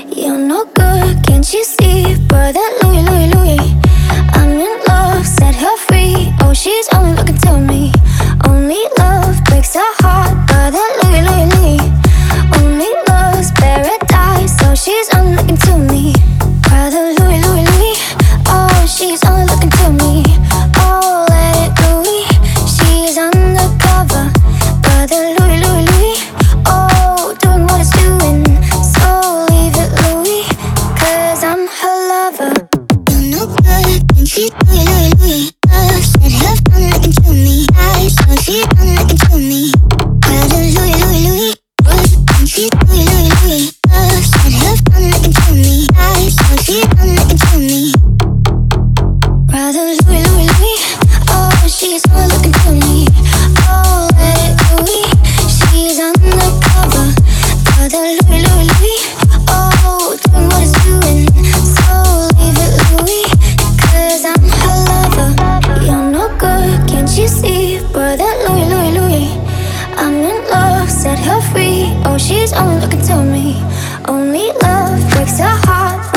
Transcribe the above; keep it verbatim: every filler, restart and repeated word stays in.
You're no good, can't you see? Brother Louis, Louis, Louis, I'm in love, set her free. Oh, she's only looking to me. Only love breaks her heart. Brother Louis, Louis, Louis, only love's paradise. So she's only looking to me. Brother Louis, Louis, Louis, oh, she's only looking to me. Oh, let it Louis, she's undercover. Brother Louis, Louis, Louis, oh, doing what it's doing. So leave it Louis, cause I'm her lover. You're no good, and she's Louis, Louis, Louis. Love said her phone looking to me. I saw she's only looking to me. Brother Louis, Louis, Louis, and she's Louis, Louis, Louis. Love said her phone looking to me. I saw she's only looking to me. Brother Louis, Louis, Louis, oh, she's only looking to me. Oh, let it Louis, she's undercover. Brother Louis, Louis, Louis, oh, doing what it's doing. So leave it Louis, cause I'm her lover. You're no good, can't you see? Brother Louis, Louis, Louis, I'm in love, set her free. Oh, she's only looking to me. Only love breaks her heart.